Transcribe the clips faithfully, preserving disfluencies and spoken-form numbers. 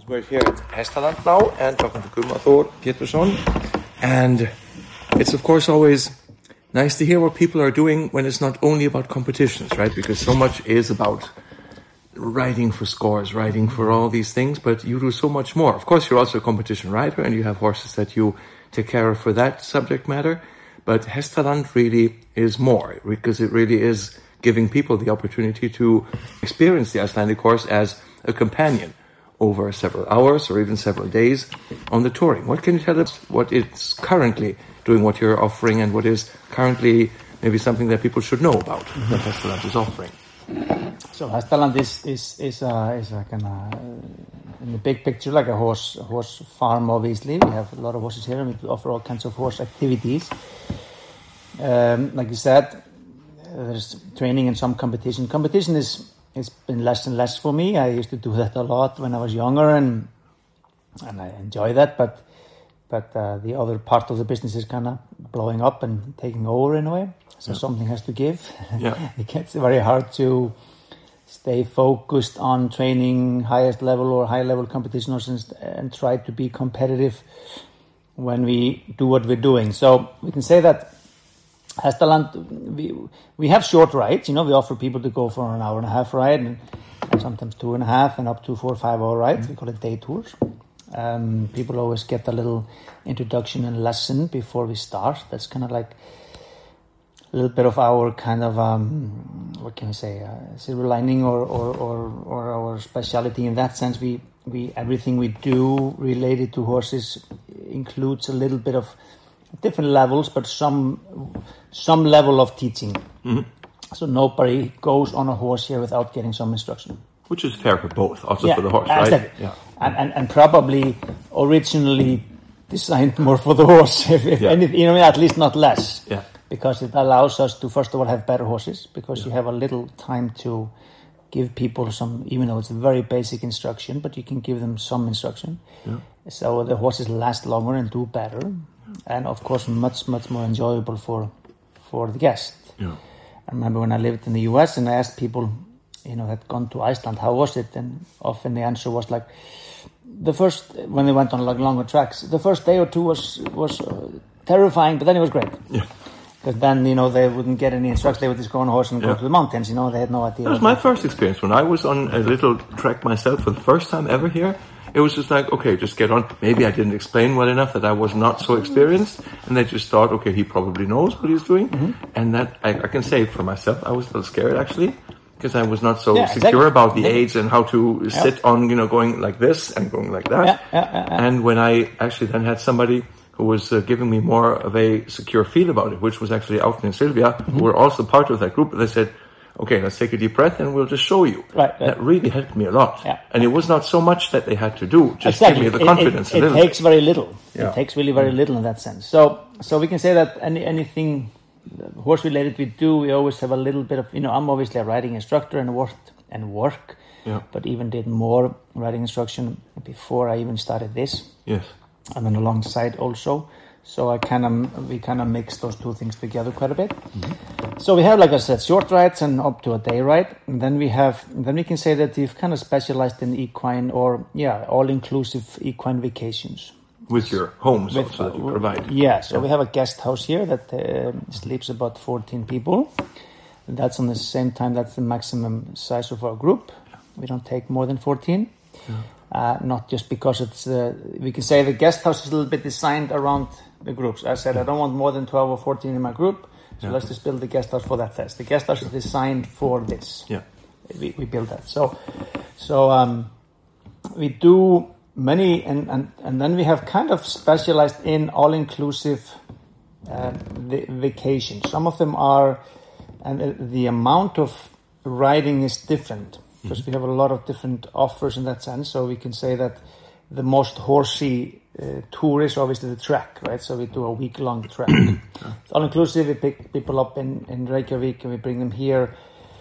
We're here at Hestaland now and talking to Gudmar Thor Pétursson. And it's of course always nice to hear what people are doing when it's not only about competitions, right? Because so much is about writing for scores, writing for all these things, but you do so much more. Of course, you're also a competition writer and you have horses that you take care of for that subject matter. But Hestaland really is more, because it really is giving people the opportunity to experience the Icelandic horse as a companion over several hours or even several days on the touring. What can you tell us what it's currently doing, what you're offering, and what is currently maybe something that people should know about mm-hmm. that Hestaland is offering? So Hestaland is is is a, is a kind of in the big picture like a horse a horse farm. Obviously, we have a lot of horses here, and we offer all kinds of horse activities. Um, like you said, there's training and some competition. Competition is it's been less and less for me. I used to do that a lot when I was younger, and and I enjoy that. But but uh, the other part of the business is kind of blowing up and taking over in a way. So yeah. Something has to give. Yeah. It gets very hard to stay focused on training highest level or high level competition horses and try to be competitive when we do what we're doing. So we can say that Hestaland, we we have short rides. You know, we offer people to go for an hour and a half ride, and, and sometimes two and a half, and up to four or five hour rides. Mm-hmm. We call it day tours. Um, people always get a little introduction and lesson before we start. That's kind of like a little bit of our kind of um, what can we say, uh, silver lining or, or or or our speciality in that sense. We we everything we do related to horses includes a little bit of different levels, but some some level of teaching. Mm-hmm. So nobody goes on a horse here without getting some instruction. Which is fair for both, also yeah, for the horse, right? Exactly. Yeah. And, and and probably originally designed more for the horse, if, if yeah. anything, you know, at least not less. Yeah. Because it allows us to, first of all, have better horses, because yeah. you have a little time to give people some, even though it's a very basic instruction, but you can give them some instruction. Yeah. So the horses last longer and do better. And of course, much, much more enjoyable for for the guest. Yeah. I remember when I lived in the U S and I asked people, you know, had gone to Iceland, how was it? And often the answer was like, the first, when they went on like longer tracks, the first day or two was was uh, terrifying, but then it was great. Yeah. Because then, you know, they wouldn't get any instructions. They would just go on a horse and yeah. go to the mountains, you know, they had no idea. That was my first experience. When I was on a little trek myself for the first time ever here, it was just like, okay, just get on. Maybe I didn't explain well enough that I was not so experienced. And they just thought, okay, he probably knows what he's doing. Mm-hmm. And that, I, I can say for myself, I was a little scared actually, because I was not so yeah, secure exactly. about the aids and how to yeah. sit on, you know, going like this and going like that. Yeah, yeah, yeah, yeah. And when I actually then had somebody who was uh, giving me more of a secure feel about it, which was actually Árni and Sylvia, mm-hmm. who were also part of that group, they said, okay, let's take a deep breath and we'll just show you. Right, right. That really helped me a lot. Yeah. And it was not so much that they had to do, just exactly. give me the it, confidence it, it, a little it takes bit. very little. Yeah. It takes really very little in that sense. So so we can say that any anything horse related we do, we always have a little bit of, you know, I'm obviously a riding instructor and worked and work, yeah. but even did more riding instruction before I even started this. Yes. And then alongside also. So I kind of we kind of mix those two things together quite a bit. Mm-hmm. So we have, like I said, short rides and up to a day ride. And then we have then we can say that we've kind of specialized in equine or yeah all inclusive equine vacations. With your homes With, also that you provide. Yeah. So yeah. we have a guest house here that uh, sleeps about fourteen people. And that's on the same time that's the maximum size of our group. We don't take more than fourteen. Yeah. Uh, not just because it's uh, we can say the guest house is a little bit designed around the groups. I said, I don't want more than twelve or fourteen in my group, so yeah. let's just build the guest house for that test. The guest house is designed for this. Yeah, we, we build that. So, so um, we do many, and, and, and then we have kind of specialized in all-inclusive uh, v- vacations. Some of them are, and the amount of riding is different, because mm-hmm. we have a lot of different offers in that sense. So we can say that the most horsey uh, tour is obviously the trek, right? So we do a week-long trek. It's all-inclusive. We pick people up in, in Reykjavik and we bring them here.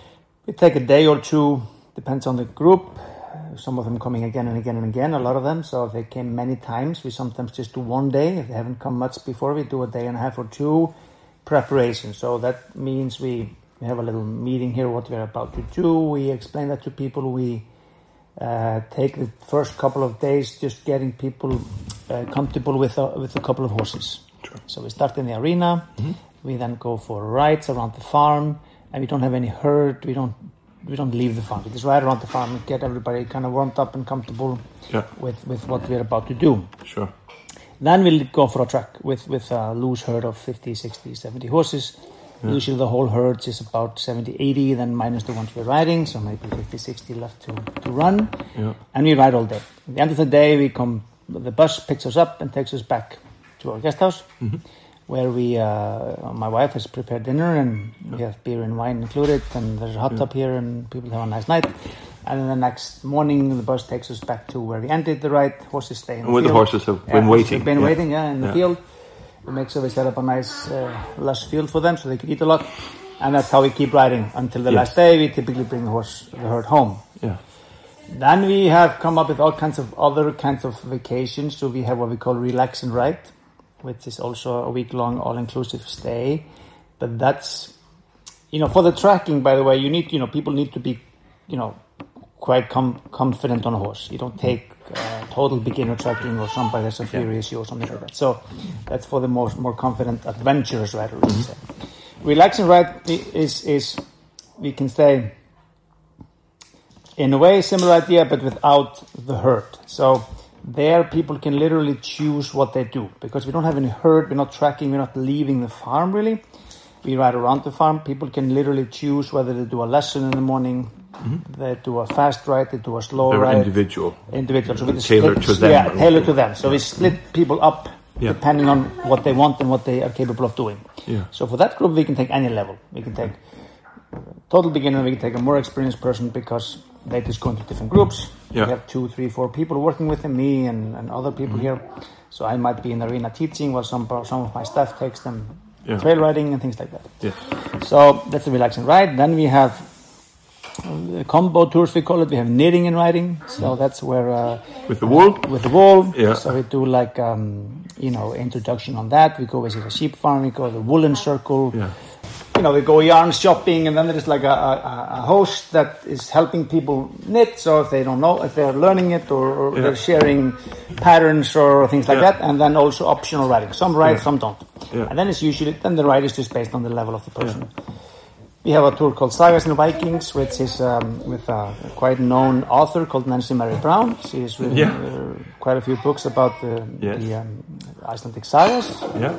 We take a day or two, depends on the group. Some of them coming again and again and again, a lot of them. So if they came many times, we sometimes just do one day. If they haven't come much before, we do a day and a half or two preparation. So that means we, we have a little meeting here, what we're about to do. We explain that to people. We uh, take the first couple of days just getting people uh, comfortable with a, with a couple of horses. Sure. So we start in the arena, mm-hmm. we then go for rides around the farm, and we don't have any herd, we don't we don't leave the farm. We just ride around the farm and get everybody kind of warmed up and comfortable yeah. with, with what we're about to do. Sure. Then we'll go for a track with, with a loose herd of fifty, sixty, seventy horses. Yeah. Usually the whole herd is about seventy, eighty, then minus the ones we're riding, so maybe fifty, sixty left to, to run. Yeah. And we ride all day. At the end of the day, we come. The bus picks us up and takes us back to our guest house, mm-hmm. where we, uh, my wife has prepared dinner, and yeah. we have beer and wine included, and there's a hot yeah. tub here, and people have a nice night. And then the next morning, the bus takes us back to where we ended the ride. Horses stay in the where field. the horses have yeah, been waiting. They've been yeah. waiting, yeah, in the yeah. field. We make sure we set up a nice, uh, lush field for them so they can eat a lot. And that's how we keep riding until the yes. last day. We typically bring the horse, the herd home. Yeah. Then we have come up with all kinds of other kinds of vacations. So we have what we call relax and ride, which is also a week-long all-inclusive stay. But that's, you know, for the tracking, by the way, you need, you know, people need to be, you know, quite com- confident on a horse. You don't take uh, total beginner tracking or somebody that's a fear yeah. issue or something like that. So that's for the most more confident adventurous rider. Mm-hmm. Relax and ride is, is, we can say, in a way, similar idea, but without the herd. So there, people can literally choose what they do. Because we don't have any herd, we're not tracking, we're not leaving the farm, really. We ride around the farm. People can literally choose whether they do a lesson in the morning, mm-hmm. they do a fast ride, they do a slow They're ride. individual. Individual. So we tailored split, to them. Yeah, tailored to them. So we split people up yeah. depending on what they want and what they are capable of doing. Yeah. So for that group, we can take any level. We can take total beginner, we can take a more experienced person because they just go into different groups. Yeah. We have two, three, four people working with them, me and, and other people mm-hmm. here. So I might be in the arena teaching while some some of my staff takes them yeah. trail riding and things like that. Yeah. So that's the relax and ride. Then we have uh, combo tours, we call it. We have knitting and riding. So that's where... Uh, with the wool? Uh, with the wool. Yeah. So we do like, um, you know, introduction on that. We go visit a sheep farm. We go to the woolen circle. Yeah. You know, we go yarn shopping, and then there's like a, a, a host that is helping people knit. So if they don't know, if they're learning it or, or yeah. they're sharing patterns or things like yeah. that, and then also optional riding. Some ride, yeah. some don't. Yeah. And then it's usually, then the ride is just based on the level of the person. Yeah. We have a tour called Sagas and Vikings, which is um, with a quite known author called Nancy Mary Brown. She has written yeah. uh, quite a few books about the, yes. the um, Icelandic sagas. Yeah.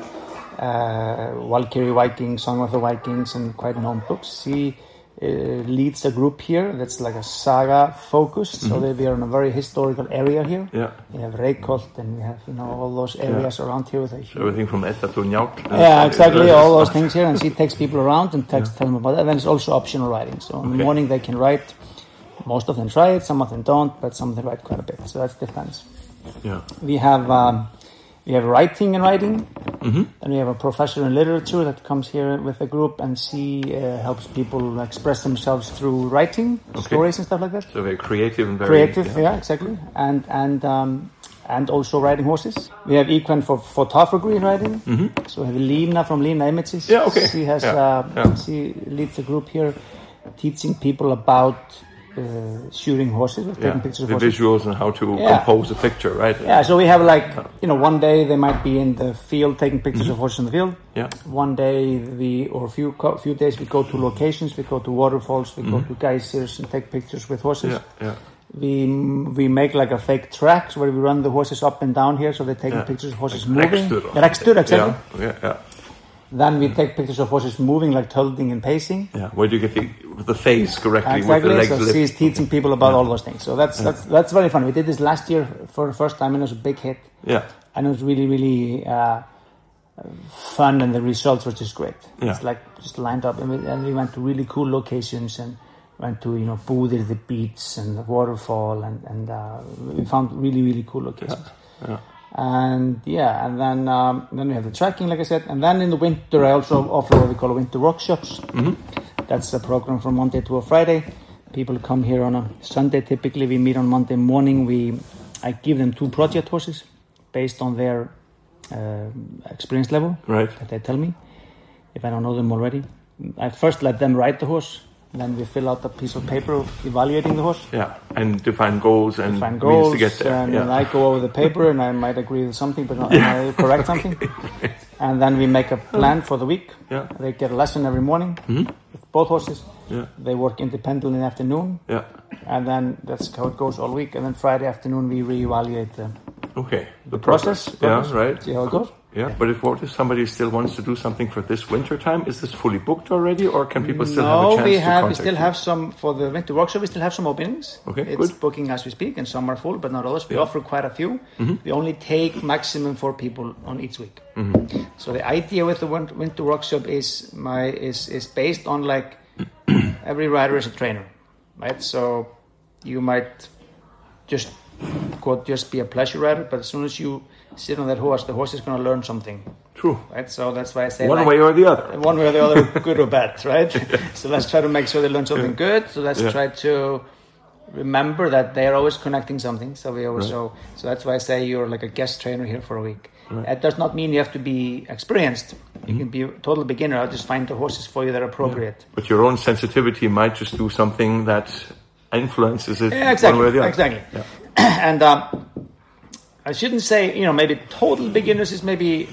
Uh, Valkyrie Vikings, Song of the Vikings, and quite known books. She uh, leads a group here that's like a saga focused, mm-hmm. so that we are in a very historical area here. Yeah. We have Reykholt, and we have, you know, all those areas yeah. around here. With a so everything from Edda to Njáll. Yeah, exactly, all those things here, and she takes people around and takes, yeah. tell them about that. And then it's also optional riding. So in okay. the morning they can ride. Most of them try it, some of them don't, but some of them ride quite a bit. So that's depends. Yeah. We have. Um, We have writing and writing, mm-hmm. and we have a professor in literature that comes here with a group, and she uh, helps people express themselves through writing, okay. stories and stuff like that. So very creative and very... Creative, yeah, yeah exactly. And and um, and also riding horses. We have Equine for photography riding. Mm-hmm. So we have Lina from Lina Images. Yeah, okay. She has, yeah. Uh, yeah. she leads a group here teaching people about... Uh, shooting horses, taking yeah, pictures of the horses. visuals and how to yeah. compose a picture, right? Yeah, so we have like, you know, one day they might be in the field taking pictures mm-hmm. of horses in the field. Yeah. One day we, or a few few days we go to locations, we go to waterfalls, we mm-hmm. go to geysers and take pictures with horses. Yeah, yeah. We we make like a fake tracks where we run the horses up and down here, so they're taking yeah. pictures of horses like moving. Rekstur, exactly. Yeah, yeah, yeah. Then we take pictures of horses moving, like tilting and pacing. Yeah, where do you get the, the face correctly exactly. with the legs so lifted? She's teaching people about yeah. all those things. So that's yeah. that's that's very fun. We did this last year for the first time, and it was a big hit. Yeah, and it was really really uh, fun, and the results were just great. Yeah. It's like just lined up, and we, and we went to really cool locations, and went to you know Búðir, the beach, and the waterfall, and and uh, we found really really cool locations. Yeah. yeah. And yeah, and then um, then we have the tracking, like I said, and then in the winter I also offer what we call winter workshops. Mm-hmm. That's a program from Monday to a Friday. People come here on a Sunday. Typically, we meet on Monday morning. We I give them two project horses based on their uh, experience level. Right. That they tell me if I don't know them already. I first let them ride the horse, Then we fill out a piece of paper evaluating the horse. Yeah, and define goals and define goals, means to get there. And yeah. then I go over the paper and I might agree with something, but not yeah. I correct something. And then we make a plan for the week. Yeah. They get a lesson every morning mm-hmm. with both horses. Yeah. They work independently in the afternoon. Yeah. And then that's how it goes all week. And then Friday afternoon we reevaluate the, okay. the, the process. process. Yeah, right. See how it goes. Yeah, but if what if somebody still wants to do something for this winter time, is this fully booked already, or can people still no, have a chance we to have, contact we still you? have some for the winter workshop. We still have some openings. Okay, it's good. booking as we speak, and some are full, but not others. We yeah. offer quite a few. Mm-hmm. We only take maximum four people on each week. Mm-hmm. So the idea with the winter workshop is my is is based on like every rider is a trainer, right? So you might just quote just be a pleasure rider, but as soon as you sit on that horse, the horse is going to learn something. True. Right, so that's why I say one like, way or the other. One way or the other, good or bad, right? So let's try to make sure they learn something yeah. good. So let's yeah. try to remember that they are always connecting something. So we always right. so so that's why I say you're like a guest trainer here for a week. Right. That does not mean you have to be experienced. You mm-hmm. can be a total beginner. I'll just find the horses for you that are appropriate. Yeah. But your own sensitivity might just do something that influences it yeah, exactly. one way or the other. Exactly. Yeah. And um, I shouldn't say, you know, maybe total beginners is maybe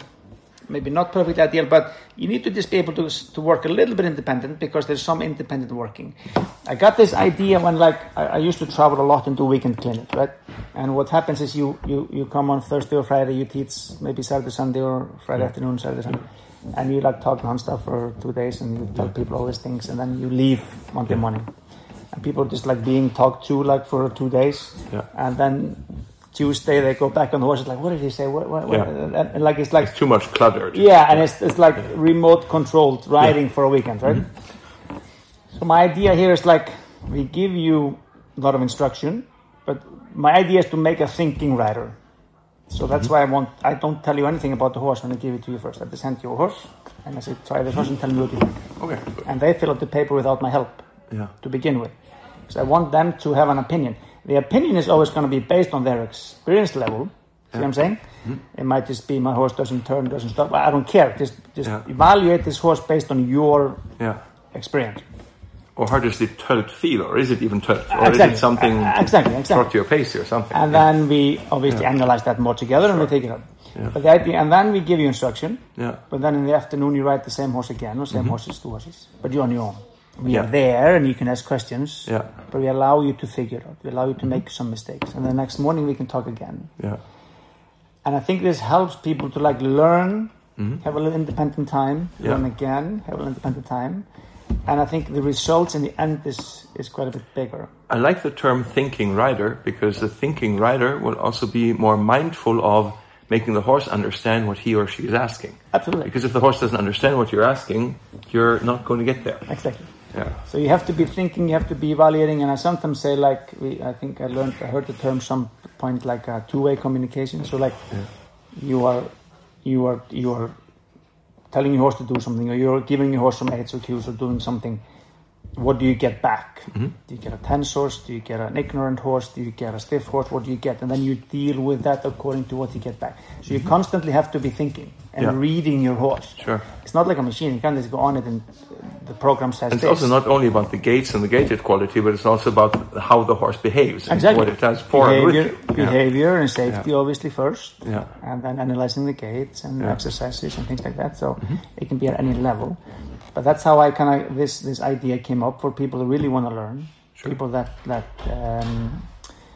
maybe not perfect ideal, but you need to just be able to to work a little bit independent because there's some independent working. I got this idea when like I, I used to travel a lot and do weekend clinics, right? And what happens is you, you, you come on Thursday or Friday, you teach maybe Saturday, Sunday or Friday afternoon, Saturday, Sunday, and you like talk non-stop for two days and you tell people all these things and then you leave Monday morning. And people just like being talked to like for two days yeah. and then Tuesday they go back on the horse. It's like, what did he say? What, what, yeah. what? And, and like it's like it's too much cluttered. Yeah, and it's it's like remote controlled riding yeah. for a weekend, right? Mm-hmm. So my idea here is like we give you a lot of instruction, but my idea is to make a thinking rider. So that's mm-hmm. why I want. I don't tell you anything about the horse when I give it to you first. I just hand you a horse, and I say, try this horse and tell me what you think. Okay. And they fill out the paper without my help. Yeah. To begin with, so I want them to have an opinion. The opinion is always going to be based on their experience level. See yeah. what I'm saying? Mm-hmm. It might just be my horse doesn't turn, doesn't stop. I don't care. Just just yeah. evaluate this horse based on your yeah. experience. Or how does it tölt feel? Or is it even tölt? Or exactly. is it something uh, exactly, exactly. brought to your pace or something? And yeah. then we obviously yeah. analyze that more together sure. and we take it up. Yeah. But the idea, and then we give you instruction. Yeah. But then in the afternoon you ride the same horse again, or same mm-hmm. horses, two horses. But you're on your own. We yeah. are there and you can ask questions, yeah. but we allow you to figure it out. We allow you to make some mistakes. And the next morning we can talk again. Yeah. And I think this helps people to like learn, mm-hmm. have a little independent time, yeah. learn again, have a little independent time. And I think the results in the end is, is quite a bit bigger. I like the term thinking rider because the thinking rider will also be more mindful of making the horse understand what he or she is asking. Absolutely. Because if the horse doesn't understand what you're asking, you're not going to get there. Exactly. Yeah. So you have to be thinking, you have to be evaluating, and I sometimes say like, we, I think I learned, I heard the term some point like uh, two-way communication. So like, yeah. you are, you are, you are telling your horse to do something, or you're giving your horse some aids or cues or doing something. What do you get back? Mm-hmm. Do you get a tense horse? Do you get an ignorant horse? Do you get a stiff horse? What do you get? And then you deal with that according to what you get back. So you mm-hmm. constantly have to be thinking and yeah. reading your horse. Sure. It's not like a machine. You can't just go on it and the program says and it's this. also not only about the gaits and the gaited quality, but it's also about how the horse behaves. Exactly. And what it does for behavior, and with. Behavior yeah. and safety yeah. obviously first. Yeah. And then analyzing the gaits and yeah. exercises and things like that. So mm-hmm. it can be at any level. But that's how I kind of this this idea came up for people who really want to learn, sure. people that that um,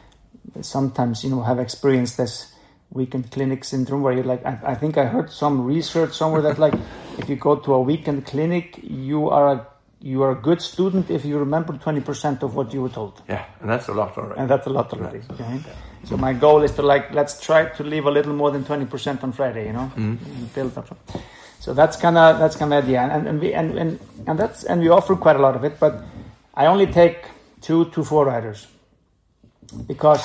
sometimes you know have experienced this weekend clinic syndrome, where you like. I, I think I heard some research somewhere that like if you go to a weekend clinic, you are a you are a good student if you remember twenty percent of what you were told. Yeah, and that's a lot already. And that's a lot already. Right. Okay? Yeah. So my goal is to like let's try to leave a little more than twenty percent on Friday. You know, mm-hmm. and build up. So that's kind of that's kind of the idea, and and we and, and and that's and we offer quite a lot of it. But I only take two to four riders because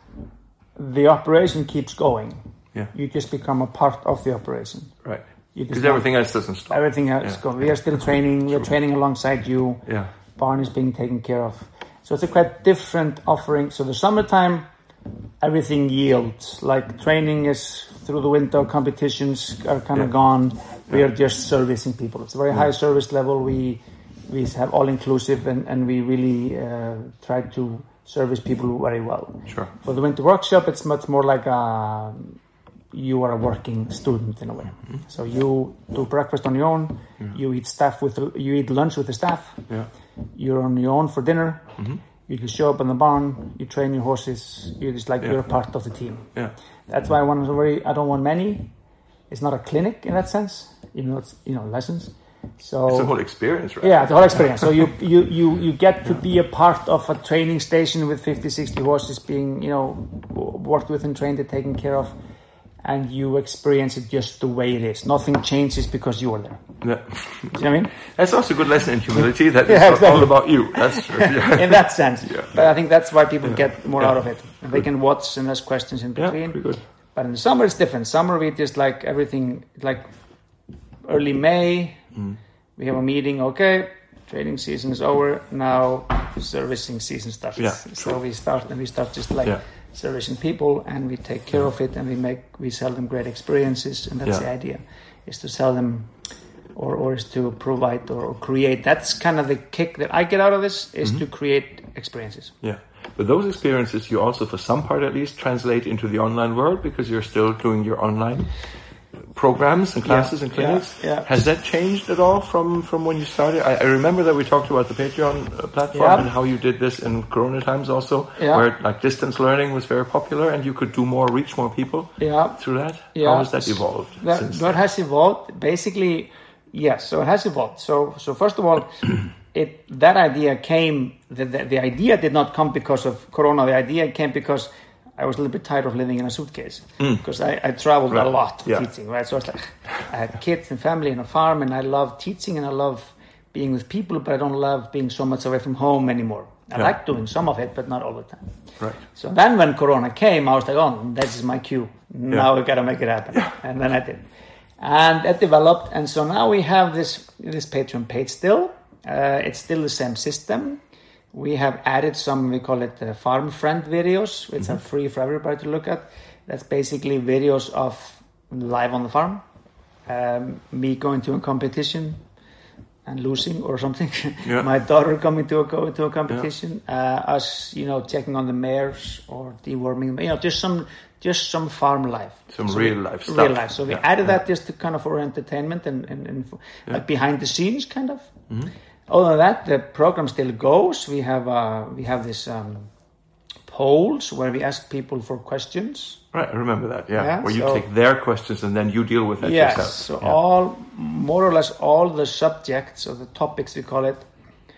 the operation keeps going. Yeah, you just become a part of the operation. Right. Because everything else doesn't stop. Everything else yeah. goes. We are still training. We're training alongside you. Yeah. Barn is being taken care of. So it's a quite different offering. So the summertime, everything yields. Like training is through the winter, competitions are kind of yeah. gone. We yeah. are just servicing people. It's a very yeah. high service level. We we have all inclusive, and, and we really uh, try to service people very well. Sure. For the winter workshop, it's much more like a, you are a working student in a way. Mm-hmm. So you do breakfast on your own. Yeah. You eat staff with you eat lunch with the staff. Yeah. You're on your own for dinner. Mm-hmm. You can show up in the barn. You train your horses. You just like yeah. you're a part of the team. Yeah. That's why I want to very. I don't want many. It's not a clinic in that sense. Even though it's you know lessons. So it's the whole experience, right? Yeah, it's the whole experience. So you you you you get to yeah. be a part of a training station with fifty, sixty horses being you know worked with and trained and taken care of, and you experience it just the way it is. Nothing changes because you are there. Yeah. Do you know what I mean? That's also a good lesson in humility. That yeah, it's exactly. all about you. That's true. Yeah. In that sense. Yeah. But I think that's why people yeah. get more yeah. out of it. And they can watch and ask questions in between. Yeah, pretty good. But in the summer it's different. Summer we just like everything like early May. Mm. We have a meeting, okay, training season is over, now servicing season starts. Yeah, so true. we start and we start just like yeah. servicing people, and we take care yeah. of it, and we make we sell them great experiences, and that's yeah. the idea, is to sell them or, or is to provide or, or create. That's kind of the kick that I get out of this, is mm-hmm. to create experiences. Yeah. But those experiences you also, for some part at least, translate into the online world because you're still doing your online programs and classes yeah, and clinics. Yeah, yeah. Has that changed at all from, from when you started? I, I remember that we talked about the Patreon uh, platform yeah. and how you did this in Corona times also, yeah. where like distance learning was very popular and you could do more, reach more people yeah. through that. Yeah. How has that evolved? That, since that has evolved. Basically, yes. So it has evolved. So so first of all, it that idea came. The, the the idea did not come because of Corona. The idea came because I was a little bit tired of living in a suitcase mm. because I, I traveled right. a lot yeah. teaching, right? So it's like I had kids and family and a farm, and I love teaching and I love being with people, but I don't love being so much away from home anymore. I yeah. like doing some of it, but not all the time. Right. So then when Corona came, I was like, oh, this is my cue. Now yeah. we got to make it happen. Yeah. And then I did. And it developed, and so now we have this, this Patreon page still. Uh, it's still the same system. We have added some, we call it uh, farm friend videos, which mm-hmm. are free for everybody to look at. That's basically videos of live on the farm, um, me going to a competition and losing or something. Yeah. My daughter coming to a go to a competition, yeah. uh, us, you know, checking on the mares or deworming, you know, just some just some farm life, some so real life stuff. Real life. So we yeah. added yeah. that just to kind of for entertainment and, and, and yeah. like behind the scenes kind of. Mm-hmm. Other than that, the program still goes. We have uh, we have this um, polls where we ask people for questions. Right, I remember that. Yeah, yeah where you so, take their questions and then you deal with it yes, yourself. So yeah. all more or less all the subjects or the topics we call it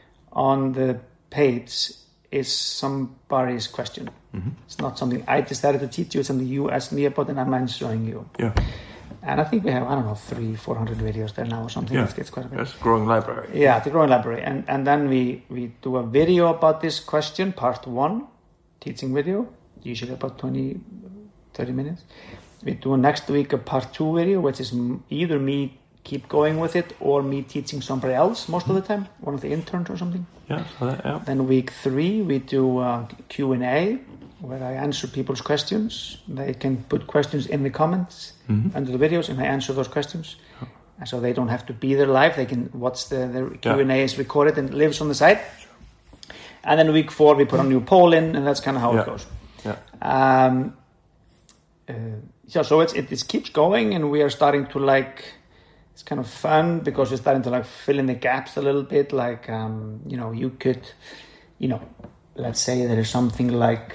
on the page is somebody's question. Mm-hmm. It's not something I decided to teach you. It's something you asked me about and I'm answering you. Yeah. And I think we have, I don't know, three, four hundred videos there now or something. Yeah, it's, it's quite a bit. That's a growing library. Yeah, the growing library. And and then we, we do a video about this question, part one, teaching video, usually about twenty, thirty minutes. We do next week a part two video, which is either me keep going with it or me teaching somebody else most mm-hmm. of the time, one of the interns or something. Yeah, so that, yeah. Then week three, we do uh, Q and A, where I answer people's questions. They can put questions in the comments mm-hmm. under the videos, and I answer those questions. Oh. And so they don't have to be there live. They can watch the, the Q and A yeah. is recorded and lives on the site. Sure. And then week four, we put a new poll in, and that's kind of how yeah. it goes. Yeah. Um, uh, yeah, so it's, it, it keeps going, and we are starting to like... It's kind of fun because we're starting to like fill in the gaps a little bit. Like, um, you know, you could, you know, let's say there is something like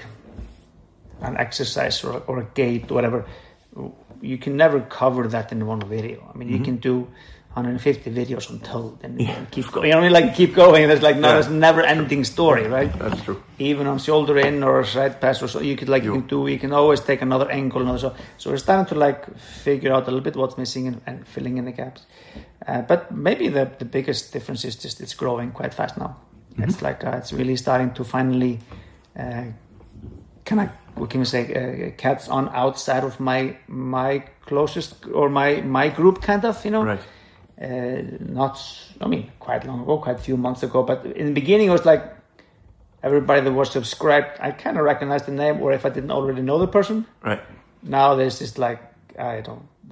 an exercise or, or a gait, or whatever. You can never cover that in one video. I mean, mm-hmm. you can do one hundred fifty videos on toad and, yeah. and keep going. You know what I mean? Like keep going. There's like no, yeah. there's never ending story, right? That's true. Even on shoulder in or side pass or so, you could like you, you can do. You can always take another angle, another so. So we're starting to like figure out a little bit what's missing and, and filling in the gaps. Uh, but maybe the the biggest difference is just it's growing quite fast now. Mm-hmm. It's like uh, it's really starting to finally uh, kind of what can we say uh, cats on outside of my my closest or my my group kind of, you know. Right. Uh, not, I mean, quite long ago, quite a few months ago, but in the beginning it was like everybody that was subscribed, I kind of recognized the name, or if I didn't already know the person. Right. Now there's just like, I don't,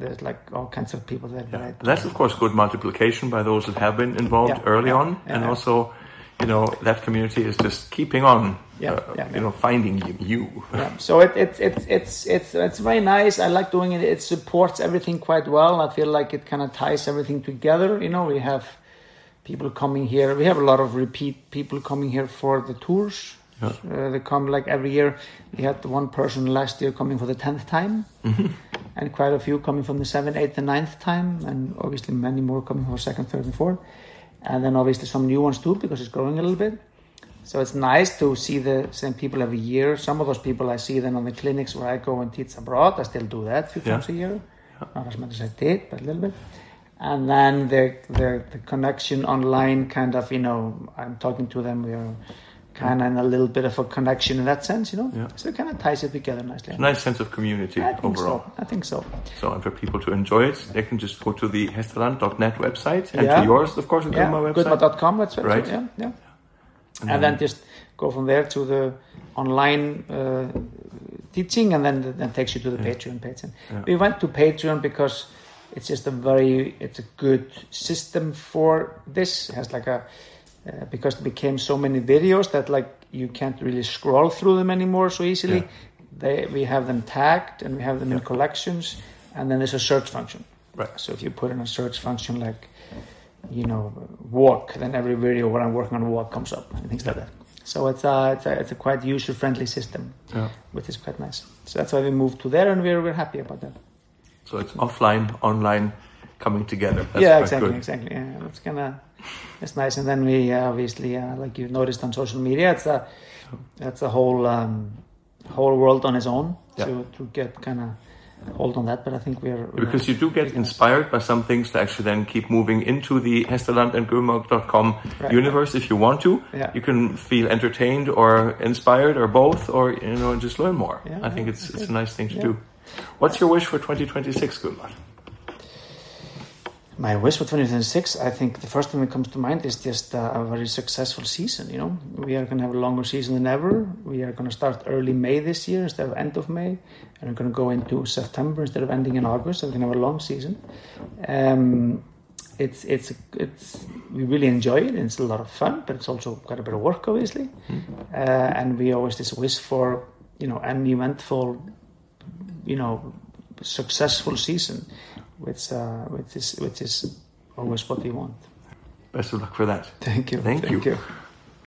there's like all kinds of people there. Yeah. Right? That's of course good multiplication by those that have been involved Yeah, early yeah, on, yeah, and yeah. also, you know, that community is just keeping on, Yeah, uh, yeah, you yeah. know, finding you. you. Yeah. So it, it, it, it's it's it's very nice. I like doing it. It supports everything quite well. I feel like it kind of ties everything together. You know, we have people coming here. We have a lot of repeat people coming here for the tours. Yeah. Uh, they come like every year. We had one person last year coming for the tenth time, Mm-hmm. and quite a few coming from the seventh, eighth, and ninth time, and obviously many more coming for second, third, and fourth, and then obviously some new ones too because it's growing a little bit. So it's nice to see the same people every year. Some of those people I see then on the clinics where I go and teach abroad. I still do that a few Yeah. times a year, not as much as I did, but a little bit. And then the the the connection online, kind of, you know, I'm talking to them. We are kind of in a little bit of a connection in that sense, you know. Yeah. So it kind of ties it together nicely. A nice sense of community I think overall. so. I think so. So, and for people to enjoy it, they can just go to the hestaland dot net website and Yeah. to yours, of course, the Yeah, Gulma website. goodma dot com. That's right. Right. Yeah, yeah. And And, then- then just go from there to the online uh, teaching, and then that takes you to the Patreon page. And Yeah. we went to Patreon because it's just a very, it's a good system for this. It has like a, uh, because it became so many videos that like you can't really scroll through them anymore so easily. Yeah. They, we have them tagged and we have them in Yeah. collections, and then there's a search function. Right. So if you put in a search function like, you know, walk, then every video where I'm working on a walk comes up and things like that. So it's a, it's a, it's a quite user-friendly system, Yeah. which is quite nice. So that's why we moved to there, and we're, we're happy about that. So it's offline, online, coming together. That's yeah, quite exactly, good. exactly. Yeah, it's kind of, it's nice. And then we uh, obviously, uh, like you've noticed on social media, it's a, that's a whole, um, whole world on its own Yeah. to to get kind of hold on that. But I think we're, we're Because you do get inspired by some things to actually then keep moving into the hestaland and gulma dot com Right. universe if you want to. Yeah. You can feel entertained or inspired or both, or, you know, just learn more. Yeah, I think yeah, it's okay. it's a nice thing to Yeah. do. What's your wish for twenty twenty-six, Gulma? My wish for twenty twenty-six, I think the first thing that comes to mind is just uh, a very successful season. You know, we are going to have a longer season than ever. We are going to start early May this year instead of end of May, and we're going to go into September instead of ending in August. So we're going to have a long season. Um, it's it's it's we really enjoy it. It's a lot of fun, but it's also quite a bit of work, obviously. Uh, and we always just wish for, you know, an eventful, you know, successful season, which uh, which is which is always what we want. Best of luck for that. Thank you. Thank you. you.